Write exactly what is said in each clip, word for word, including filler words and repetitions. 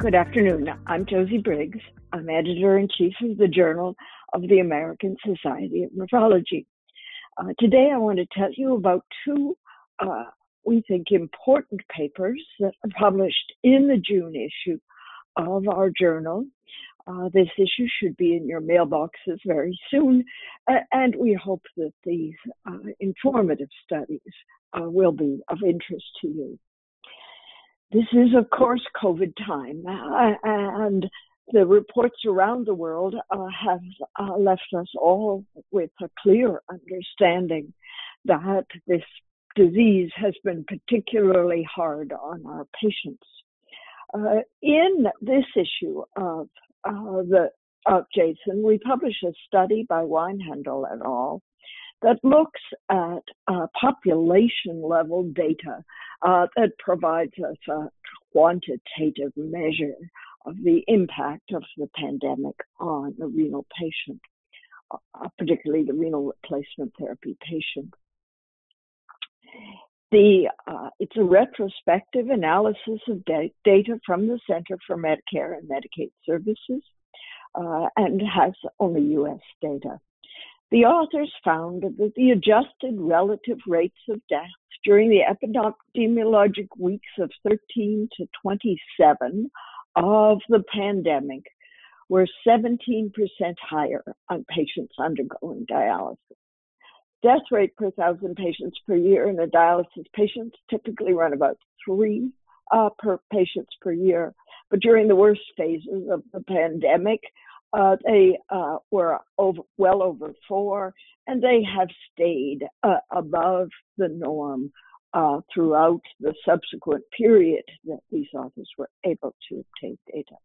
Good afternoon. I'm Josie Briggs. I'm editor-in-chief of the Journal of the American Society of Nephrology. Uh, today I want to tell you about two, uh, we think, important papers that are published in the June issue of our journal. Uh, this issue should be in your mailboxes very soon, uh, and we hope that these uh, informative studies uh, will be of interest to you. This is, of course, COVID time, uh, and the reports around the world uh, have uh, left us all with a clear understanding that this disease has been particularly hard on our patients. Uh, in this issue of uh, the of Jason, we published a study by Weinhandel et al. That looks at uh, population-level data uh, that provides us a quantitative measure of the impact of the pandemic on the renal patient, uh, particularly the renal replacement therapy patient. The, uh, it's a retrospective analysis of da- data from the Center for Medicare and Medicaid Services uh, and has only U S data. The authors found that the adjusted relative rates of death during the epidemiologic weeks of thirteen to twenty-seven of the pandemic were seventeen percent higher on patients undergoing dialysis. Death rate per thousand patients per year in a dialysis patient typically run about three uh, per patients per year, but during the worst phases of the pandemic, Uh, they uh, were over, well over four, and they have stayed uh, above the norm uh, throughout the subsequent period that these authors were able to obtain data.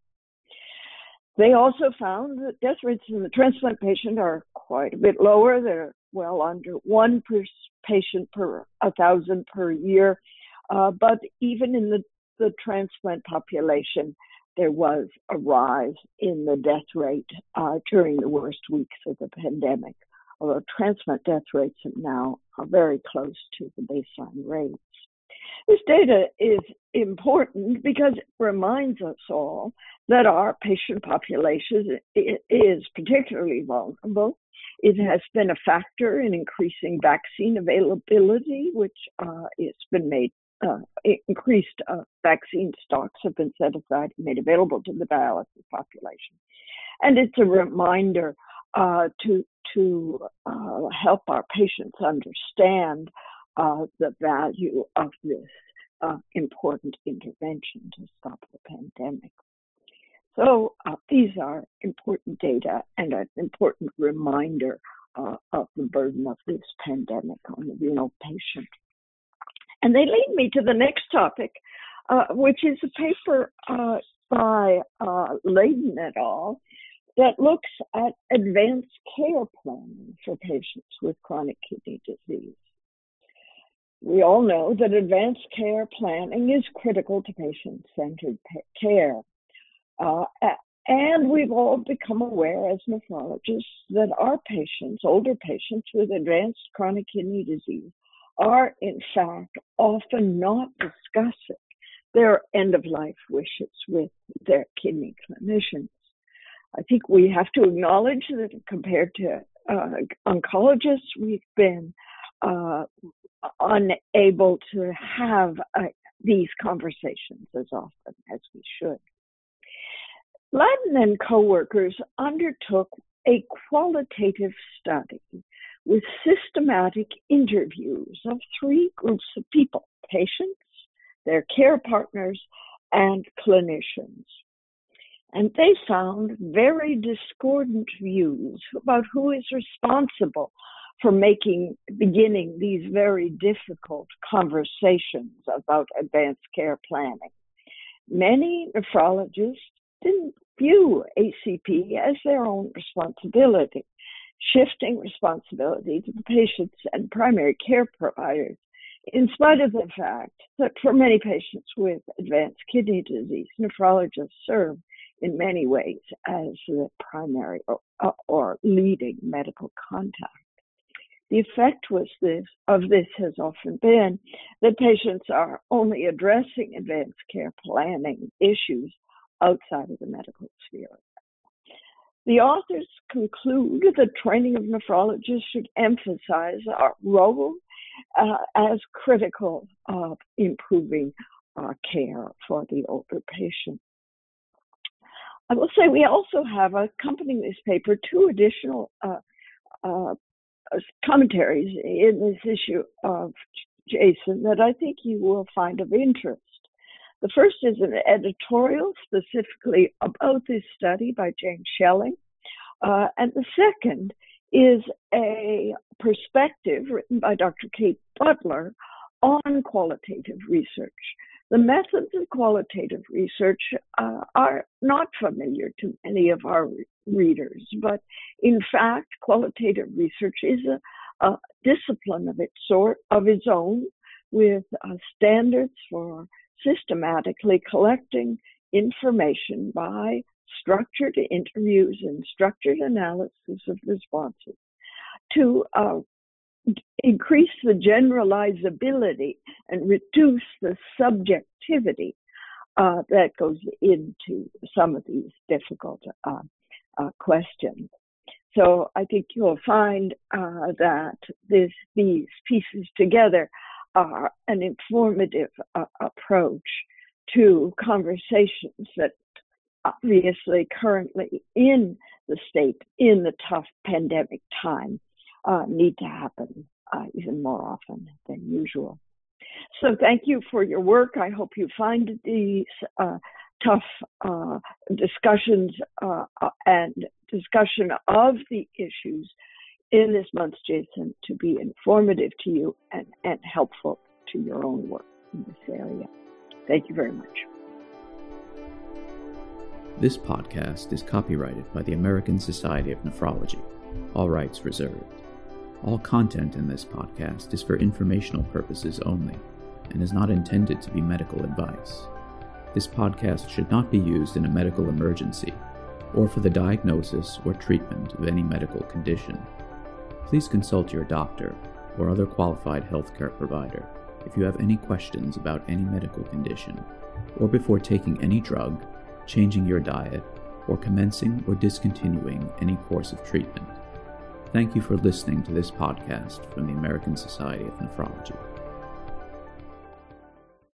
They also found that death rates in the transplant patient are quite a bit lower. They're well under one per patient per a thousand per year, uh, but even in the, the transplant population, there was a rise in the death rate uh, during the worst weeks of the pandemic, although transplant death rates now are very close to the baseline rates. This data is important because it reminds us all that our patient population is particularly vulnerable. It has been a factor in increasing vaccine availability, which uh, it's been made Uh, increased uh, vaccine stocks have been set aside and made available to the dialysis population. And it's a reminder uh, to, to uh, help our patients understand uh, the value of this uh, important intervention to stop the pandemic. So uh, these are important data and an important reminder uh, of the burden of this pandemic on the renal patient. And they lead me to the next topic, uh, which is a paper uh, by uh, Layden et al. That looks at advanced care planning for patients with chronic kidney disease. We all know that advanced care planning is critical to patient-centered care. Uh, and we've all become aware as nephrologists that our patients, older patients with advanced chronic kidney disease, are in fact often not discussing their end-of-life wishes with their kidney clinicians. I think we have to acknowledge that compared to uh, oncologists, we've been uh, unable to have uh, these conversations as often as we should. Layden and co-workers undertook a qualitative study with systematic interviews of three groups of people: patients, their care partners, and clinicians. And they found very discordant views about who is responsible for making, beginning these very difficult conversations about advanced care planning. Many nephrologists didn't view A C P as their own responsibility, shifting responsibility to the patients and primary care providers, in spite of the fact that for many patients with advanced kidney disease, nephrologists serve in many ways as the primary or, or leading medical contact. The effect was this, of this has often been that patients are only addressing advanced care planning issues outside of the medical sphere. The authors conclude that training of nephrologists should emphasize our role uh, as critical of improving uh, care for the older patient. I will say we also have accompanying this paper two additional uh, uh, commentaries in this issue of Jason that I think you will find of interest. The first is an editorial specifically about this study by James Schelling, uh, and the second is a perspective written by Doctor Kate Butler on qualitative research. The methods of qualitative research uh, are not familiar to many of our readers, but in fact, qualitative research is a, a discipline of its sort, of its own, with uh, standards for systematically collecting information by structured interviews and structured analysis of responses to uh, increase the generalizability and reduce the subjectivity uh, that goes into some of these difficult uh, uh, questions. So I think you'll find uh, that this, these pieces together are an informative uh, approach to conversations that obviously currently in the state, in the tough pandemic time, uh, need to happen uh, even more often than usual. So thank you for your work. I hope you find these uh, tough uh, discussions uh, and discussion of the issues in this month's Jason to be informative to you and, and helpful to your own work in this area. Thank you very much. This podcast is copyrighted by the American Society of Nephrology, all rights reserved. All content in this podcast is for informational purposes only and is not intended to be medical advice. This podcast should not be used in a medical emergency or for the diagnosis or treatment of any medical condition. Please consult your doctor or other qualified healthcare provider if you have any questions about any medical condition or before taking any drug, changing your diet, or commencing or discontinuing any course of treatment. Thank you for listening to this podcast from the American Society of Nephrology.